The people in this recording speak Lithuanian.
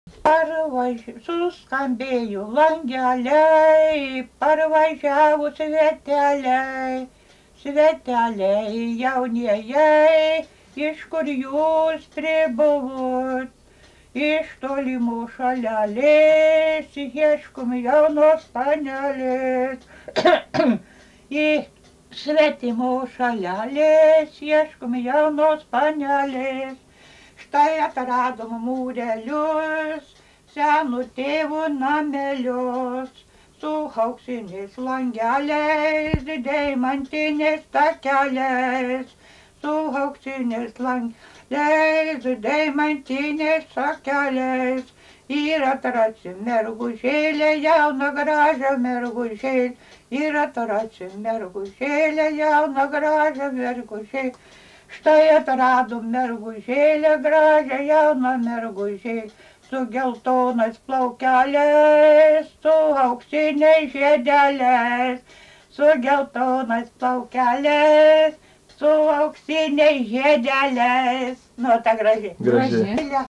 Suskambėjo langeliai, parvažiavo sveteliai, sveteliai jaunieji, iš kur jūs pribuvot, iš tolimų šalelės, ieškom jaunos panelės. Į svetimo šalelės, ieškom jaunos panelės. Štai atradom mūrelius, senų tėvų namelius, su auksiniais langeliais, deimantiniais takeliais, su auksiniais langeliais, deimantiniais takeliais. Ir atrasim mergužėlę, jauną gražią mergužėlę, ir atrasim mergužėlę, jauną gražią mergužėlę. Štai atradom mergužėlę, gražią jauną mergužėlę, su geltonais plaukeliais, su auksiniais žiedeliais, su geltonais plaukeliais, su auksiniais žiedeliais. Nu, ta graži. Graži.